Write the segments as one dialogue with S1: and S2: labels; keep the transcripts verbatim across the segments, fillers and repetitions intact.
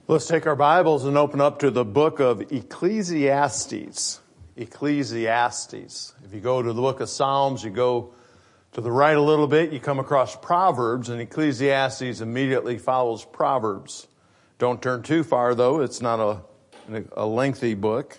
S1: Let's take our Bibles and open up to the book of Ecclesiastes. Ecclesiastes. If you go to the book of Psalms, you go to the right a little bit, you come across Proverbs, and Ecclesiastes immediately follows Proverbs. Don't turn too far, though. It's not a, a lengthy book.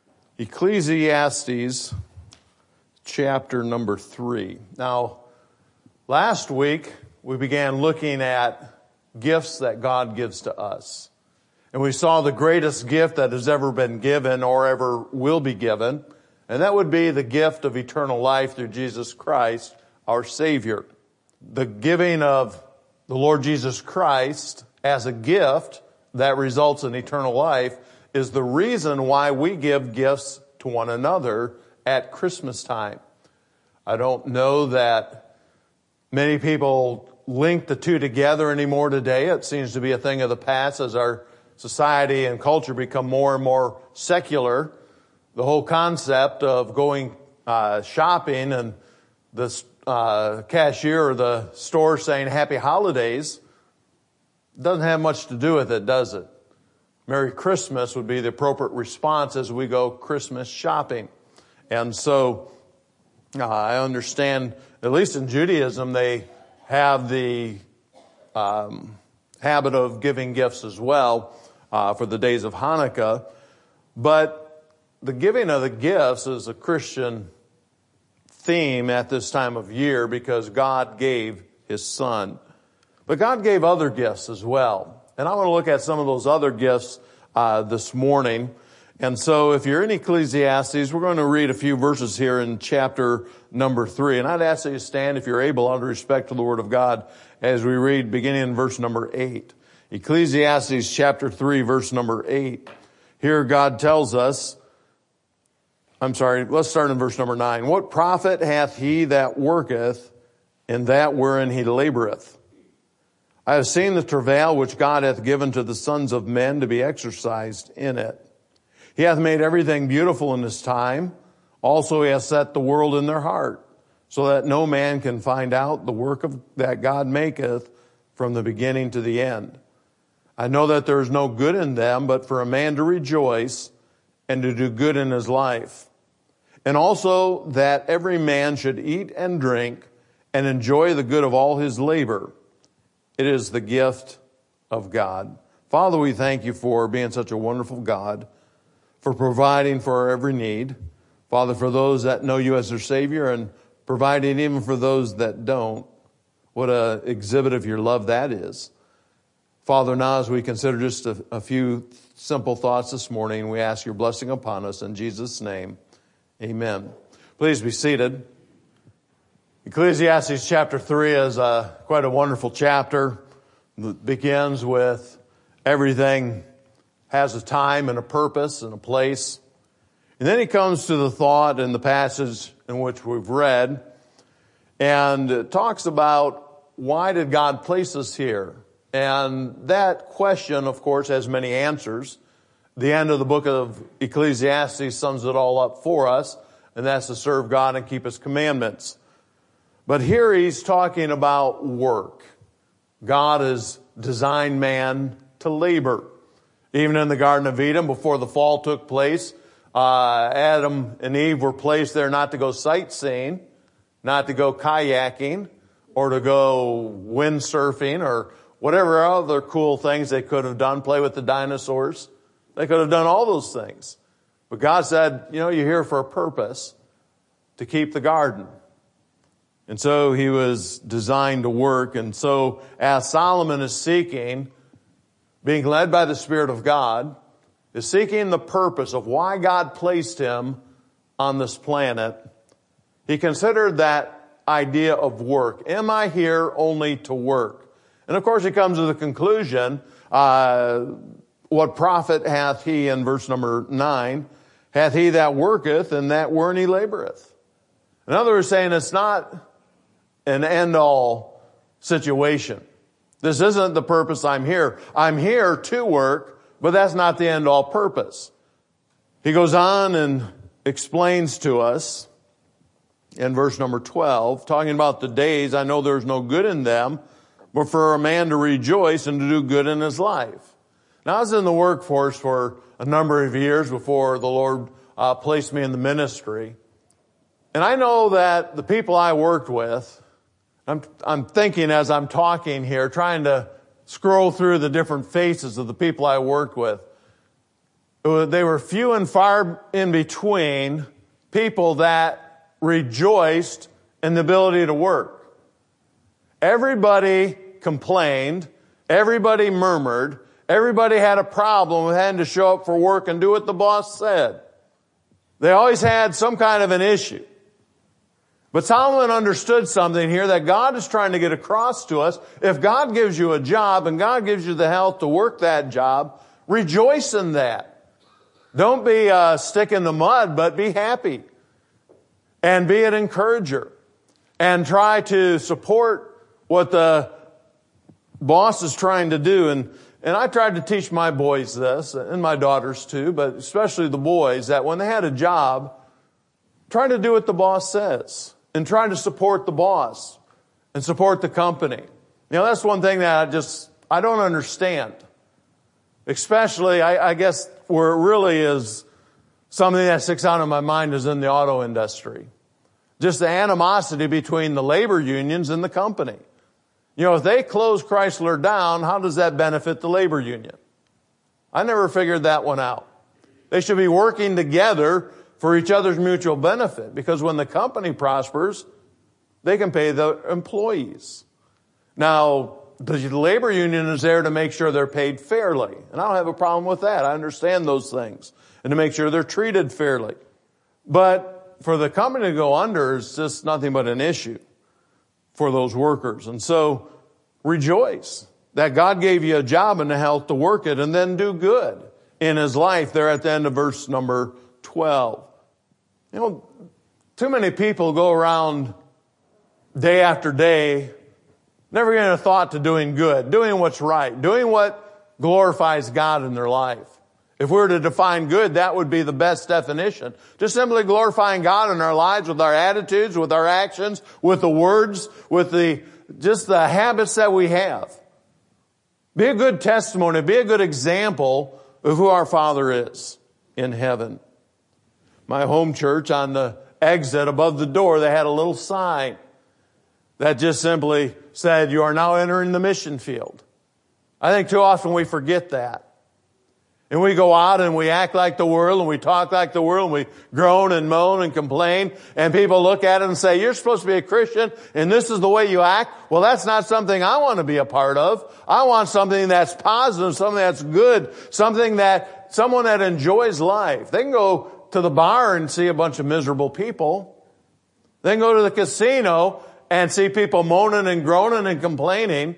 S1: Ecclesiastes, chapter number three. Now, last week, we began looking at gifts that God gives to us. And we saw the greatest gift that has ever been given or ever will be given. And that would be the gift of eternal life through Jesus Christ, our Savior. The giving of the Lord Jesus Christ as a gift that results in eternal life is the reason why we give gifts to one another at Christmas time. I don't know that many people link the two together anymore today. It seems to be a thing of the past as our society and culture become more and more secular. The whole concept of going uh, shopping and the uh, cashier or the store saying happy holidays doesn't have much to do with it, does it? Merry Christmas would be the appropriate response as we go Christmas shopping. And so uh, I understand, at least in Judaism, they have the um, habit of giving gifts as well. Uh, for the days of Hanukkah. But the giving of the gifts is a Christian theme at this time of year because God gave His Son. But God gave other gifts as well. And I want to look at some of those other gifts uh, this morning. And so if you're in Ecclesiastes, we're going to read a few verses here in chapter number three. And I'd ask that you stand, if you're able, out of respect to the Word of God, as we read beginning in verse number eight. Ecclesiastes chapter three, verse number eight. Here God tells us, I'm sorry, let's start in verse number nine. What profit hath he that worketh in that wherein he laboreth? I have seen the travail which God hath given to the sons of men to be exercised in it. He hath made everything beautiful in his time. Also he hath set the world in their heart, so that no man can find out the work of that God maketh from the beginning to the end. I know that there is no good in them, but for a man to rejoice and to do good in his life. And also that every man should eat and drink and enjoy the good of all his labor. It is the gift of God. Father, we thank you for being such a wonderful God, for providing for our every need. Father, for those that know you as their Savior and providing even for those that don't. What an exhibit of your love that is. Father, now as we consider just a, a few simple thoughts this morning, we ask your blessing upon us in Jesus' name. Amen. Please be seated. Ecclesiastes chapter three is a, quite a wonderful chapter. It begins with everything has a time and a purpose and a place. And then he comes to the thought in the passage in which we've read, and it talks about why did God place us here? And that question, of course, has many answers. The end of the book of Ecclesiastes sums it all up for us, and that's to serve God and keep His commandments. But here he's talking about work. God has designed man to labor. Even in the Garden of Eden, before the fall took place, uh, Adam and Eve were placed there not to go sightseeing, not to go kayaking, or to go windsurfing, or whatever other cool things they could have done, play with the dinosaurs. They could have done all those things. But God said, you know, you're here for a purpose, to keep the garden. And so he was designed to work. And so as Solomon is seeking, being led by the Spirit of God, is seeking the purpose of why God placed him on this planet, he considered that idea of work. Am I here only to work? And of course he comes to the conclusion, uh, what profit hath he, in verse number nine, hath he that worketh and that wherein he laboreth? In other words, saying it's not an end-all situation. This isn't the purpose I'm here. I'm here to work, but that's not the end-all purpose. He goes on and explains to us in verse number twelve, talking about the days, I know there's no good in them, but for a man to rejoice and to do good in his life. Now, I was in the workforce for a number of years before the Lord uh, placed me in the ministry. And I know that the people I worked with, I'm, I'm thinking as I'm talking here, trying to scroll through the different faces of the people I worked with. They were few and far in between people that rejoiced in the ability to work. Everybody complained. Everybody murmured. Everybody had a problem with having to show up for work and do what the boss said. They always had some kind of an issue. But Solomon understood something here that God is trying to get across to us. If God gives you a job and God gives you the health to work that job, rejoice in that. Don't be a stick in the mud, but be happy. And be an encourager. And try to support what the boss is trying to do. And, and I tried to teach my boys this, and my daughters too, but especially the boys, that when they had a job, try to do what the boss says. And try to support the boss and support the company. You know, that's one thing that I just, I don't understand. Especially, I, I guess, where it really is something that sticks out in my mind is in the auto industry. Just the animosity between the labor unions and the company. You know, if they close Chrysler down, how does that benefit the labor union? I never figured that one out. They should be working together for each other's mutual benefit, because when the company prospers, they can pay the employees. Now, the labor union is there to make sure they're paid fairly, and I don't have a problem with that. I understand those things, and to make sure they're treated fairly. But for the company to go under is just nothing but an issue for those workers. And so, rejoice that God gave you a job and the health to work it, and then do good in His life. There at the end of verse number twelve. You know, too many people go around day after day, never giving a thought to doing good, doing what's right, doing what glorifies God in their life. If we were to define good, that would be the best definition. Just simply glorifying God in our lives with our attitudes, with our actions, with the words, with the, just the habits that we have. Be a good testimony, be a good example of who our Father is in heaven. My home church, on the exit above the door, they had a little sign that just simply said, "You are now entering the mission field." I think too often we forget that. And we go out and we act like the world and we talk like the world and we groan and moan and complain, and people look at it and say, "You're supposed to be a Christian and this is the way you act." Well, that's not something I want to be a part of. I want something that's positive, something that's good, something that someone that enjoys life. They can go to the bar and see a bunch of miserable people. They can go to the casino and see people moaning and groaning and complaining.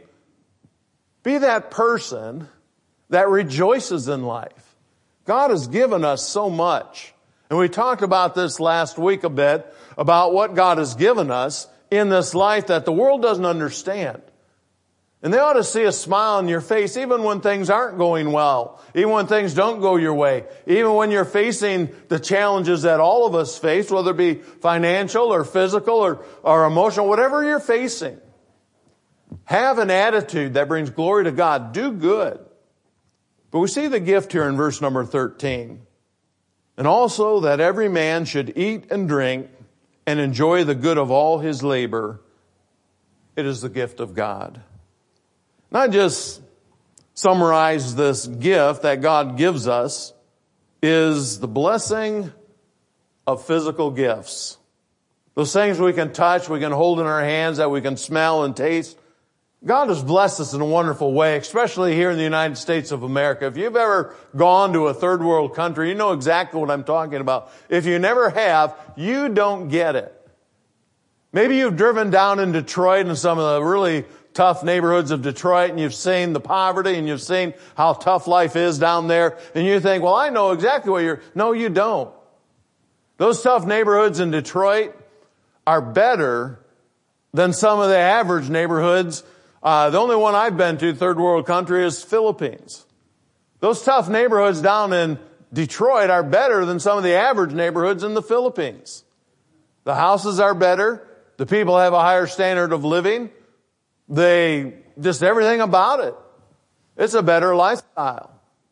S1: Be that person that rejoices in life. God has given us so much. And we talked about this last week a bit, about what God has given us in this life that the world doesn't understand. And they ought to see a smile on your face even when things aren't going well, even when things don't go your way, even when you're facing the challenges that all of us face, whether it be financial or physical or, or emotional, whatever you're facing. Have an attitude that brings glory to God. Do good. But we see the gift here in verse number thirteen. And also that every man should eat and drink and enjoy the good of all his labor. It is the gift of God. Not just summarize this gift that God gives us is the blessing of physical gifts. Those things we can touch, we can hold in our hands, that we can smell and taste. God has blessed us in a wonderful way, especially here in the United States of America. If you've ever gone to a third world country, you know exactly what I'm talking about. If you never have, you don't get it. Maybe you've driven down in Detroit and some of the really tough neighborhoods of Detroit, and you've seen the poverty and you've seen how tough life is down there, and you think, well, I know exactly what you're... No, you don't. Those tough neighborhoods in Detroit are better than some of the average neighborhoods. Uh, the only one I've been to, third world country, is Philippines. Those tough neighborhoods down in Detroit are better than some of the average neighborhoods in the Philippines. The houses are better. The people have a higher standard of living. They, just everything about it. It's a better lifestyle.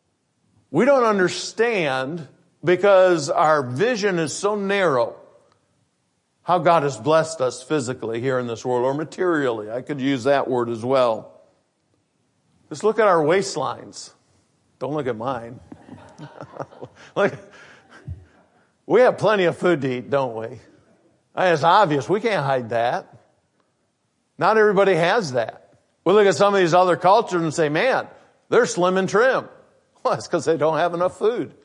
S1: We don't understand because our vision is so narrow how God has blessed us physically here in this world, or materially. I could use that word as well. Just look at our waistlines. Don't look at mine. Look, we have plenty of food to eat, don't we? It's obvious. We can't hide that. Not everybody has that. We look at some of these other cultures and say, man, they're slim and trim. Well, it's because they don't have enough food.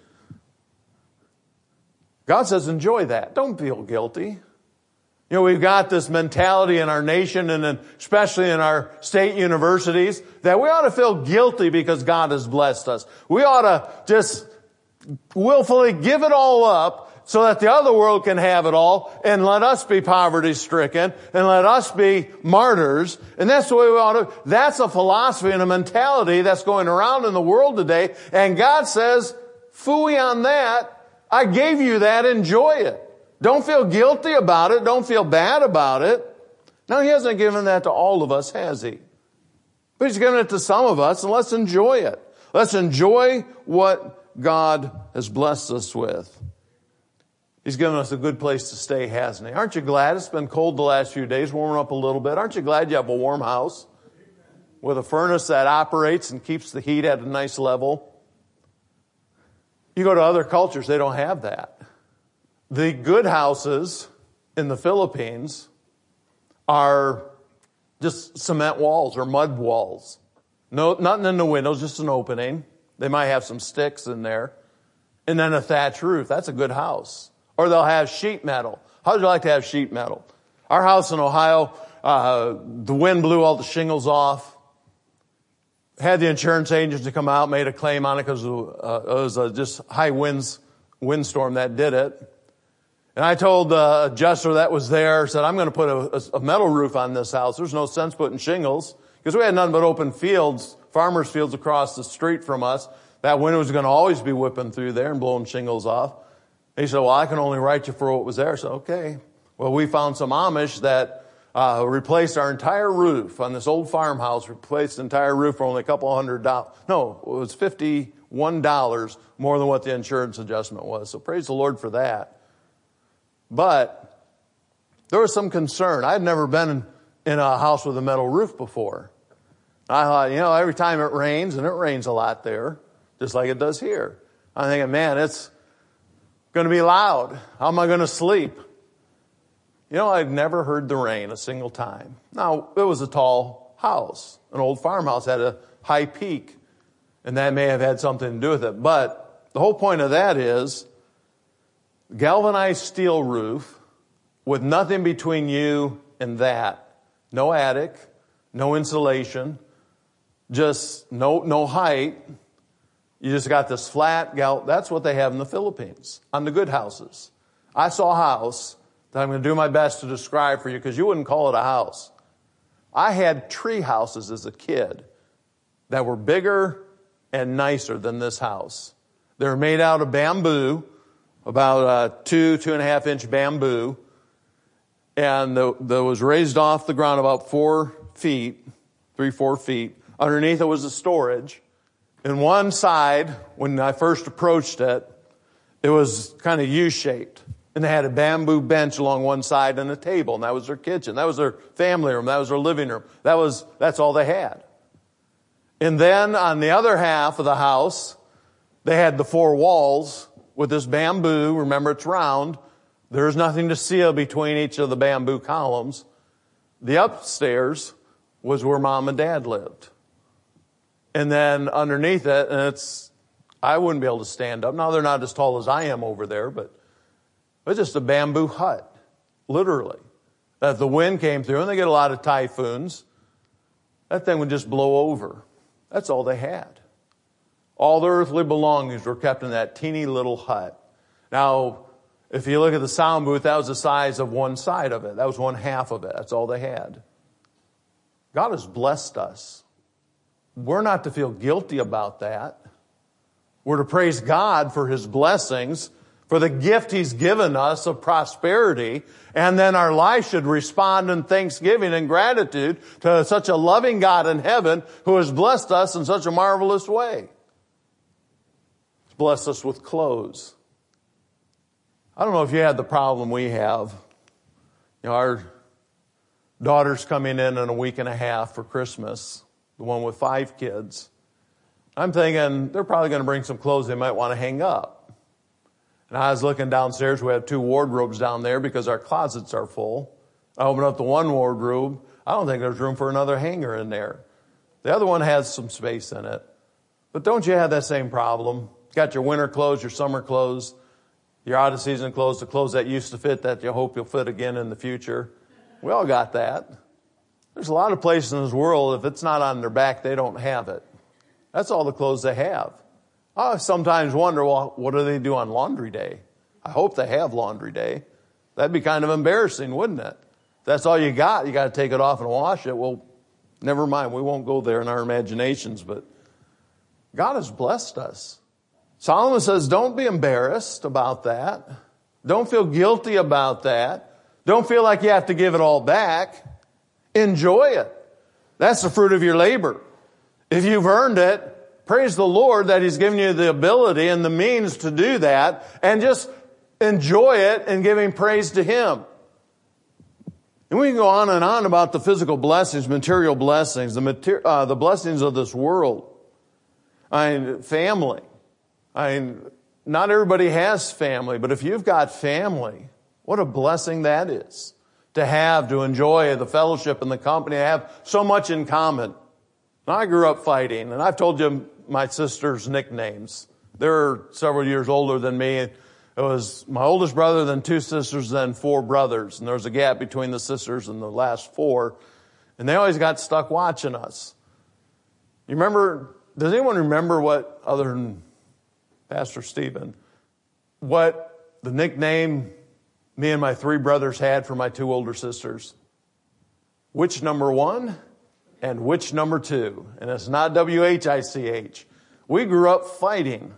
S1: God says, enjoy that. Don't feel guilty. You know, we've got this mentality in our nation and especially in our state universities that we ought to feel guilty because God has blessed us. We ought to just willfully give it all up so that the other world can have it all and let us be poverty stricken and let us be martyrs. And that's the way we ought to. That's a philosophy and a mentality that's going around in the world today. And God says, phooey on that. I gave you that. Enjoy it. Don't feel guilty about it. Don't feel bad about it. Now, He hasn't given that to all of us, has He? But He's given it to some of us, and let's enjoy it. Let's enjoy what God has blessed us with. He's given us a good place to stay, hasn't He? Aren't you glad? It's been cold the last few days, warming up a little bit. Aren't you glad you have a warm house with a furnace that operates and keeps the heat at a nice level? You go to other cultures, they don't have that. The good houses in the Philippines are just cement walls or mud walls. No, nothing in the windows, just an opening. They might have some sticks in there. And then a thatch roof. That's a good house. Or they'll have sheet metal. How would you like to have sheet metal? Our house in Ohio, uh, the wind blew all the shingles off. Had the insurance agents to come out, made a claim on it because uh, it was uh, just high winds, windstorm that did it. And I told the adjuster that was there, said, I'm going to put a, a metal roof on this house. There's no sense putting shingles because we had nothing but open fields, farmers' fields across the street from us. That wind was going to always be whipping through there and blowing shingles off. And he said, well, I can only write you for what was there. So, okay. Well, we found some Amish that uh replaced our entire roof on this old farmhouse, replaced the entire roof for only a couple hundred dollars. No, it was fifty-one dollars more than what the insurance adjustment was. So praise the Lord for that. But there was some concern. I'd never been in, in a house with a metal roof before. I thought, you know, every time it rains, and it rains a lot there, just like it does here. I'm thinking, man, it's going to be loud. How am I going to sleep? You know, I'd never heard the rain a single time. Now, it was a tall house. An old farmhouse had a high peak, and that may have had something to do with it. But the whole point of that is galvanized steel roof with nothing between you and that. No attic, no insulation, just no no height. You just got this flat gal. That's what they have in the Philippines on the good houses. I saw a house that I'm going to do my best to describe for you because you wouldn't call it a house. I had tree houses as a kid that were bigger and nicer than this house. They were made out of bamboo, about uh, two, two and a half inch bamboo. And the, the was raised off the ground about four feet, three, four feet. Underneath it was a storage. And one side, when I first approached it, it was kind of U-shaped. And they had a bamboo bench along one side and a table. And that was their kitchen. That was their family room. That was their living room. That was, that's all they had. And then on the other half of the house, they had the four walls with this bamboo. Remember, it's round. There's nothing to seal between each of the bamboo columns. The upstairs was where mom and dad lived. And then underneath it, and it's, I wouldn't be able to stand up. Now, they're not as tall as I am over there, but it's just a bamboo hut, literally. That if the wind came through, and they get a lot of typhoons, that thing would just blow over. That's all they had. All their earthly belongings were kept in that teeny little hut. Now, if you look at the sound booth, that was the size of one side of it. That was one half of it. That's all they had. God has blessed us. We're not to feel guilty about that. We're to praise God for His blessings, for the gift He's given us of prosperity, and then our life should respond in thanksgiving and gratitude to such a loving God in heaven who has blessed us in such a marvelous way. blessed us with clothes. I don't know if you had the problem we have. You know, our daughter's coming in in a week and a half for Christmas, the one with five kids. I'm thinking they're probably going to bring some clothes they might want to hang up. And I was looking downstairs. We have two wardrobes down there because our closets are full. I opened up the one wardrobe. I don't think there's room for another hanger in there. The other one has some space in it. But don't you have that same problem? You got your winter clothes, your summer clothes, your out-of-season clothes, the clothes that used to fit that you hope you'll fit again in the future. We all got that. There's a lot of places in this world, if it's not on their back, they don't have it. That's all the clothes they have. I sometimes wonder, well, what do they do on laundry day? I hope they have laundry day. That'd be kind of embarrassing, wouldn't it? If that's all you got, you got to take it off and wash it. Well, never mind. We won't go there in our imaginations, but God has blessed us. Solomon says, don't be embarrassed about that. Don't feel guilty about that. Don't feel like you have to give it all back. Enjoy it. That's the fruit of your labor. If you've earned it, praise the Lord that He's given you the ability and the means to do that, and just enjoy it and giving praise to Him. And we can go on and on about the physical blessings, material blessings, the mater- uh, the blessings of this world. I mean, family. I mean, not everybody has family, but if you've got family, what a blessing that is. To have, to enjoy the fellowship and the company, to have so much in common. And I grew up fighting, and I've told you my sister's nicknames. They're several years older than me. It was my oldest brother, then two sisters, then four brothers. And there was a gap between the sisters and the last four. And they always got stuck watching us. You remember, does anyone remember what, other than Pastor Stephen, what the nickname me and my three brothers had for my two older sisters? Which number one and which number two? And it's not W H I C H. We grew up fighting.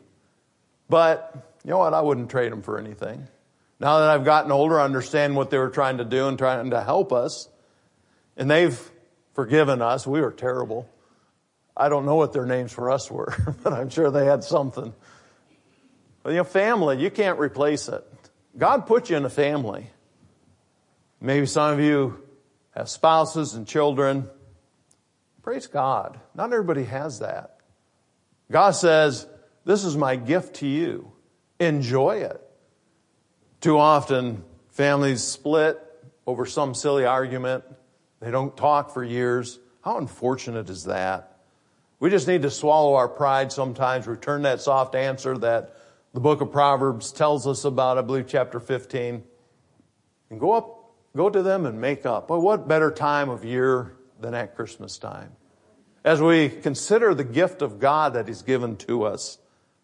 S1: But you know what? I wouldn't trade them for anything. Now that I've gotten older, I understand what they were trying to do and trying to help us. And they've forgiven us. We were terrible. I don't know what their names for us were, but I'm sure they had something. But you know, family, you can't replace it. God put you in a family. Maybe some of you have spouses and children. Praise God. Not everybody has that. God says, this is my gift to you. Enjoy it. Too often, families split over some silly argument. They don't talk for years. How unfortunate is that? We just need to swallow our pride sometimes, return that soft answer that the book of Proverbs tells us about, I believe chapter fifteen, and go up, go to them and make up. Boy, what better time of year than at Christmas time? As we consider the gift of God that He's given to us.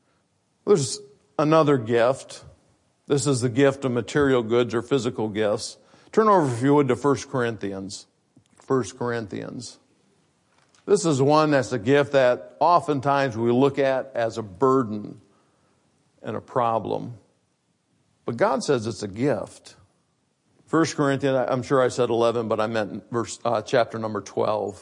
S1: There's another gift. This is the gift of material goods or physical gifts. Turn over, if you would, to First Corinthians. First Corinthians. This is one that's a gift that oftentimes we look at as a burden and a problem. But God says it's a gift. First Corinthians, I'm sure I said eleven, but I meant verse, uh, chapter number twelve.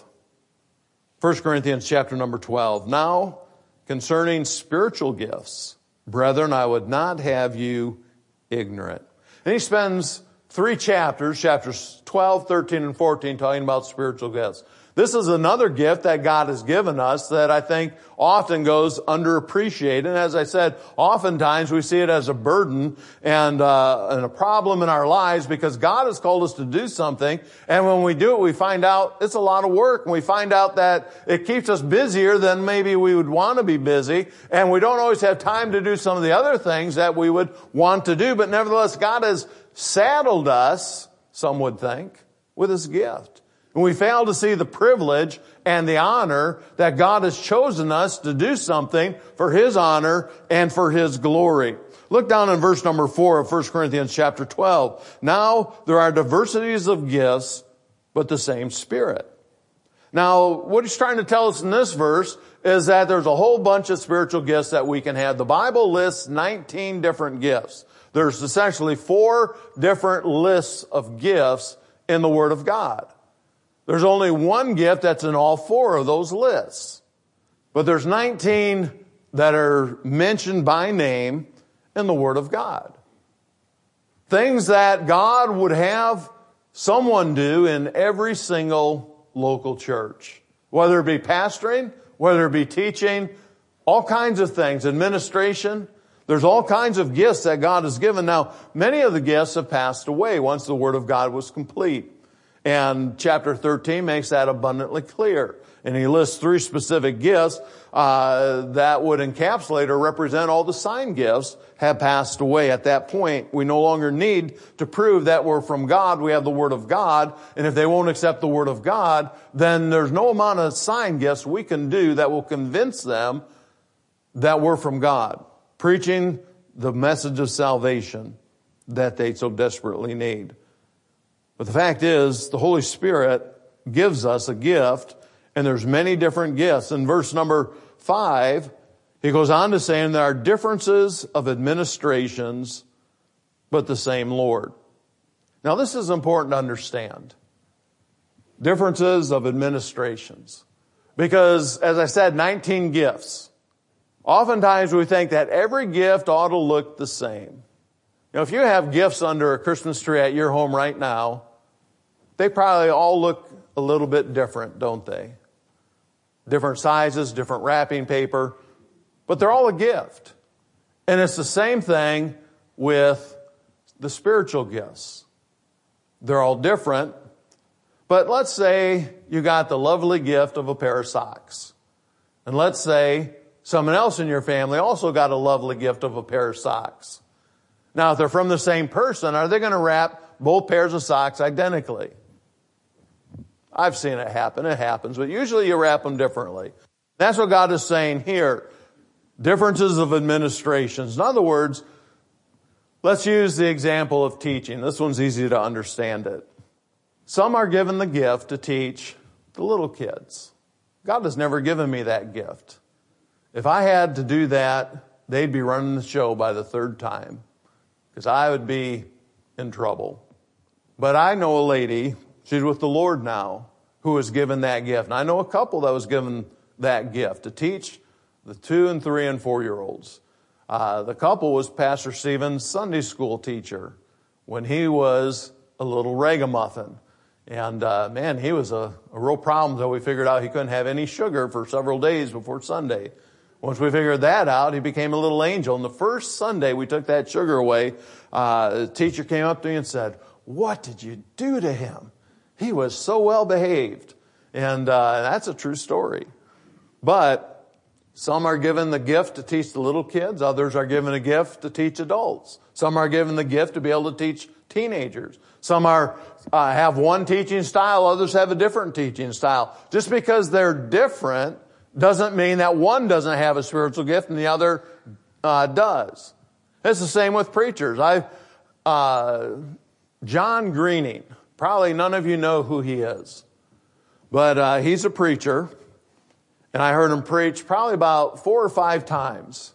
S1: First Corinthians chapter number twelve. Now, concerning spiritual gifts, brethren, I would not have you ignorant. And he spends three chapters, chapters twelve, thirteen, and fourteen, talking about spiritual gifts. This is another gift that God has given us that I think often goes underappreciated. And as I said, oftentimes we see it as a burden and, uh, and a problem in our lives because God has called us to do something. And when we do it, we find out it's a lot of work. And we find out that it keeps us busier than maybe we would want to be busy. And we don't always have time to do some of the other things that we would want to do. But nevertheless, God has saddled us, some would think, with His gift. And we fail to see the privilege and the honor that God has chosen us to do something for His honor and for His glory. Look down in verse number four of First Corinthians chapter twelve. Now there are diversities of gifts, but the same Spirit. Now, what he's trying to tell us in this verse is that there's a whole bunch of spiritual gifts that we can have. The Bible lists nineteen different gifts. There's essentially four different lists of gifts in the Word of God. There's only one gift that's in all four of those lists. But there's nineteen that are mentioned by name in the Word of God. Things that God would have someone do in every single local church. Whether it be pastoring, whether it be teaching, all kinds of things, administration. There's all kinds of gifts that God has given. Now, many of the gifts have passed away once the Word of God was complete. And chapter thirteen makes that abundantly clear. And he lists three specific gifts uh, that would encapsulate or represent all the sign gifts have passed away. At that point, we no longer need to prove that we're from God. We have the Word of God. And if they won't accept the Word of God, then there's no amount of sign gifts we can do that will convince them that we're from God, preaching the message of salvation that they so desperately need. But the fact is, the Holy Spirit gives us a gift, and there's many different gifts. In verse number five, he goes on to say, and there are differences of administrations, but the same Lord. Now, this is important to understand. Differences of administrations. Because, as I said, nineteen gifts. Oftentimes we think that every gift ought to look the same. You know, if you have gifts under a Christmas tree at your home right now, they probably all look a little bit different, don't they? Different sizes, different wrapping paper, but they're all a gift. And it's the same thing with the spiritual gifts. They're all different, but let's say you got the lovely gift of a pair of socks. And let's say someone else in your family also got a lovely gift of a pair of socks. Now, if they're from the same person, are they going to wrap both pairs of socks identically? I've seen it happen. It happens. But usually you wrap them differently. That's what God is saying here. Differences of administrations. In other words, let's use the example of teaching. This one's easy to understand it. Some are given the gift to teach the little kids. God has never given me that gift. If I had to do that, they'd be running the show by the third time, because I would be in trouble. But I know a lady, she's with the Lord now, who was given that gift. And I know a couple that was given that gift to teach the two and three and four-year-olds. Uh, the couple was Pastor Stephen's Sunday school teacher when he was a little ragamuffin. And, uh, man, he was a, a real problem until we figured out he couldn't have any sugar for several days before Sunday. Once we figured that out, he became a little angel. And the first Sunday we took that sugar away, uh, the teacher came up to me and said, "What did you do to him? He was so well behaved." And uh, that's a true story. But some are given the gift to teach the little kids. Others are given a gift to teach adults. Some are given the gift to be able to teach teenagers. Some are uh, have one teaching style. Others have a different teaching style. Just because they're different doesn't mean that one doesn't have a spiritual gift and the other uh, does. It's the same with preachers. I, uh, John Greening, probably none of you know who he is, but uh, he's a preacher, and I heard him preach probably about four or five times.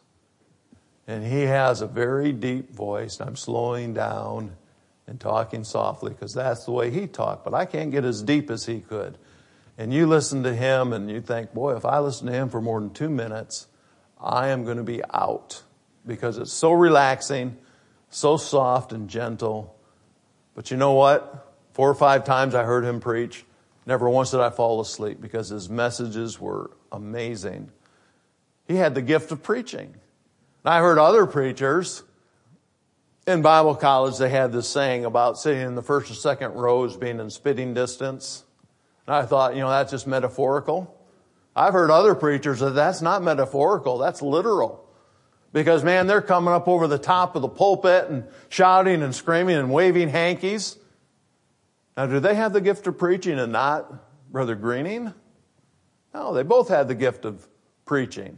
S1: And he has a very deep voice. I'm slowing down and talking softly because that's the way he talked, but I can't get as deep as he could. And you listen to him and you think, boy, if I listen to him for more than two minutes, I am going to be out, because it's so relaxing, so soft and gentle. But you know what? Four or five times I heard him preach. Never once did I fall asleep, because his messages were amazing. He had the gift of preaching. And I heard other preachers in Bible college, they had this saying about sitting in the first or second rows being in spitting distance. And I thought, you know, that's just metaphorical. I've heard other preachers that that's not metaphorical, that's literal. Because, man, they're coming up over the top of the pulpit and shouting and screaming and waving hankies. Now, do they have the gift of preaching and not Brother Greening? No, they both had the gift of preaching.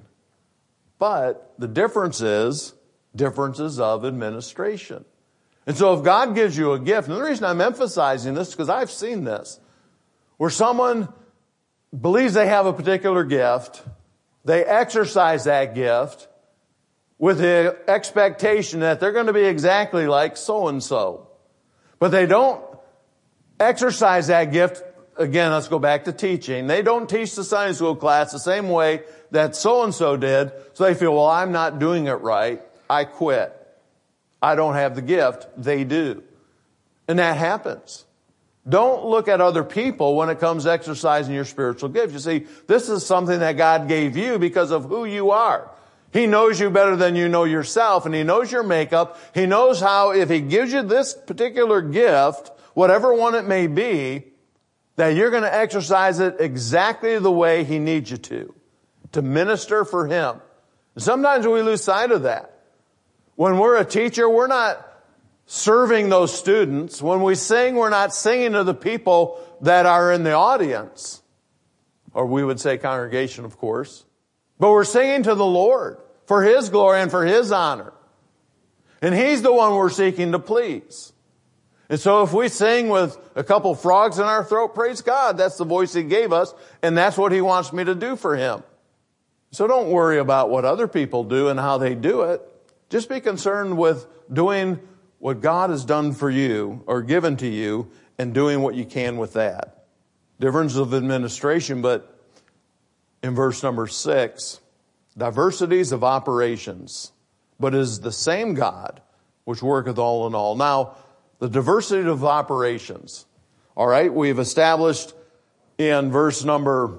S1: But the difference is differences of administration. And so if God gives you a gift, and the reason I'm emphasizing this is because I've seen this, where someone believes they have a particular gift, they exercise that gift with the expectation that they're going to be exactly like so-and-so. But they don't exercise that gift again, let's go back to teaching. They don't teach the Sunday school class the same way that so-and-so did. So they feel, well, I'm not doing it right. I quit. I don't have the gift. They do. And that happens. Don't look at other people when it comes to exercising your spiritual gifts. You see, this is something that God gave you because of who you are. He knows you better than you know yourself, and He knows your makeup. He knows how, if He gives you this particular gift, whatever one it may be, that you're going to exercise it exactly the way He needs you to, to minister for Him. Sometimes we lose sight of that. When we're a teacher, we're not serving those students. When we sing, we're not singing to the people that are in the audience. Or we would say congregation, of course. But we're singing to the Lord for His glory and for His honor. And He's the one we're seeking to please. And so if we sing with a couple frogs in our throat, praise God, that's the voice He gave us, and that's what He wants me to do for Him. So don't worry about what other people do and how they do it. Just be concerned with doing what God has done for you or given to you and doing what you can with that. Difference of administration, but in verse number six, diversities of operations, but is the same God which worketh all in all. Now, the diversity of operations. All right, we've established in verse number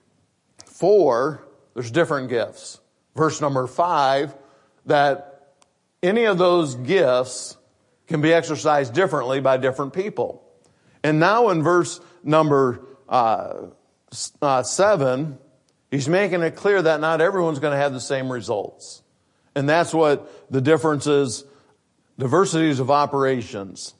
S1: four, there's different gifts. Verse number five, that any of those gifts can be exercised differently by different people. And now in verse number uh, uh, seven, he's making it clear that not everyone's going to have the same results. And that's what the difference is, diversities of operations.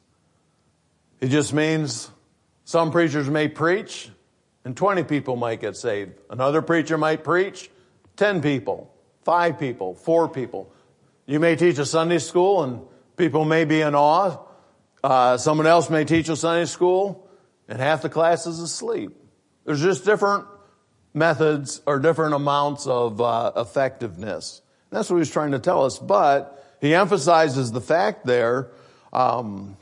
S1: It just means some preachers may preach and twenty people might get saved. Another preacher might preach, ten people, five people, four people. You may teach a Sunday school and people may be in awe. Uh, someone else may teach a Sunday school and half the class is asleep. There's just different methods or different amounts of uh, effectiveness. And that's what he's trying to tell us. But he emphasizes the fact there um,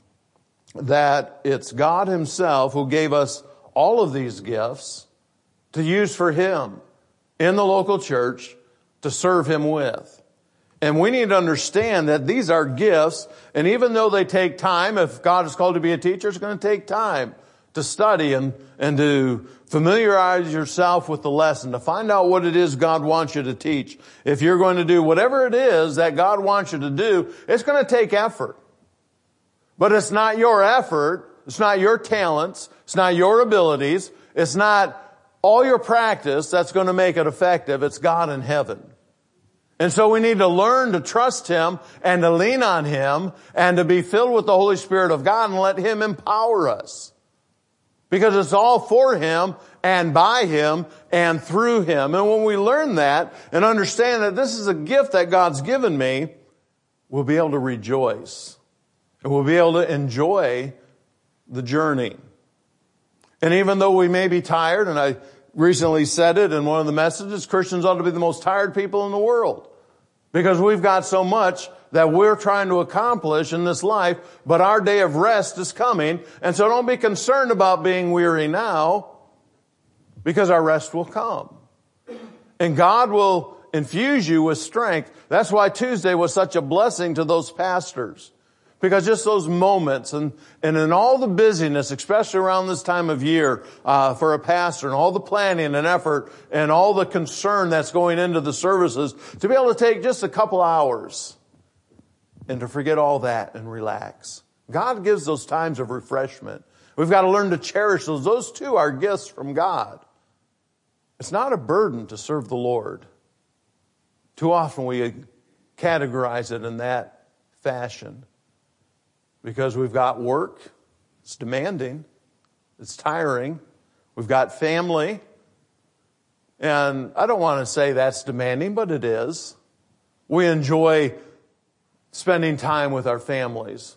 S1: that it's God Himself who gave us all of these gifts to use for Him in the local church to serve Him with. And we need to understand that these are gifts, and even though they take time, if God is called to be a teacher, it's going to take time to study and, and to familiarize yourself with the lesson, to find out what it is God wants you to teach. If you're going to do whatever it is that God wants you to do, it's going to take effort. But it's not your effort, it's not your talents, it's not your abilities, it's not all your practice that's going to make it effective. It's God in heaven. And so we need to learn to trust Him and to lean on Him and to be filled with the Holy Spirit of God and let Him empower us. Because it's all for Him and by Him and through Him. And when we learn that and understand that this is a gift that God's given me, we'll be able to rejoice. And we'll be able to enjoy the journey. And even though we may be tired, and I recently said it in one of the messages, Christians ought to be the most tired people in the world. Because we've got so much that we're trying to accomplish in this life, but our day of rest is coming. And so don't be concerned about being weary now, because our rest will come. And God will infuse you with strength. That's why Tuesday was such a blessing to those pastors. Because just those moments and, and in all the busyness, especially around this time of year, uh, for a pastor and all the planning and effort and all the concern that's going into the services, to be able to take just a couple hours and to forget all that and relax. God gives those times of refreshment. We've got to learn to cherish those. Those too are gifts from God. It's not a burden to serve the Lord. Too often we categorize it in that fashion. Because we've got work, it's demanding, it's tiring, we've got family, and I don't want to say that's demanding, but it is. We enjoy spending time with our families,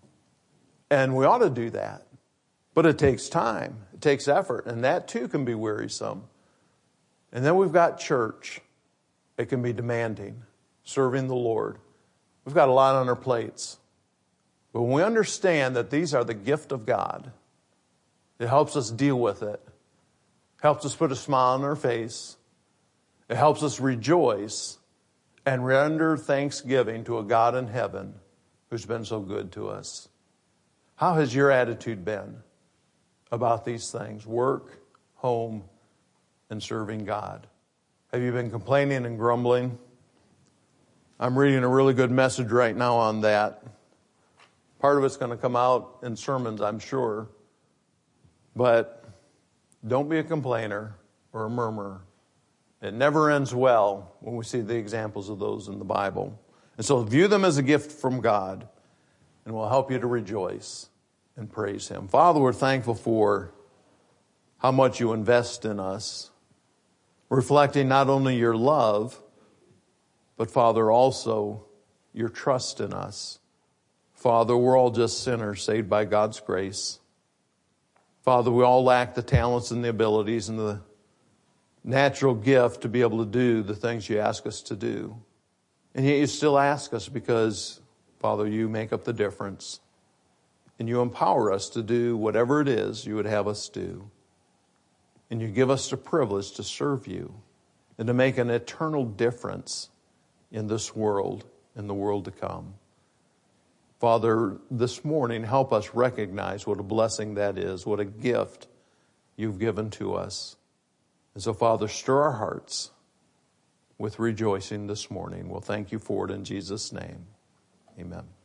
S1: and we ought to do that. But it takes time, it takes effort, and that too can be wearisome. And then we've got church. It can be demanding, serving the Lord. We've got a lot on our plates. But when we understand that these are the gift of God, It helps us deal with it. Helps us put a smile on our face. It helps us rejoice and render thanksgiving to a God in heaven who's been so good to us. How has your attitude been about these things? Work, home, and serving God. Have you been complaining and grumbling? I'm reading a really good message right now on that. Part of it's going to come out in sermons, I'm sure. But don't be a complainer or a murmurer. It never ends well when we see the examples of those in the Bible. And so view them as a gift from God, and will help you to rejoice and praise Him. Father, we're thankful for how much you invest in us, reflecting not only your love, but Father, also your trust in us. Father, we're all just sinners saved by God's grace. Father, we all lack the talents and the abilities and the natural gift to be able to do the things you ask us to do. And yet you still ask us because, Father, you make up the difference. And you empower us to do whatever it is you would have us do. And you give us the privilege to serve you and to make an eternal difference in this world, in the world to come. Father, this morning, help us recognize what a blessing that is, what a gift you've given to us. And so, Father, stir our hearts with rejoicing this morning. We'll thank you for it in Jesus' name. Amen.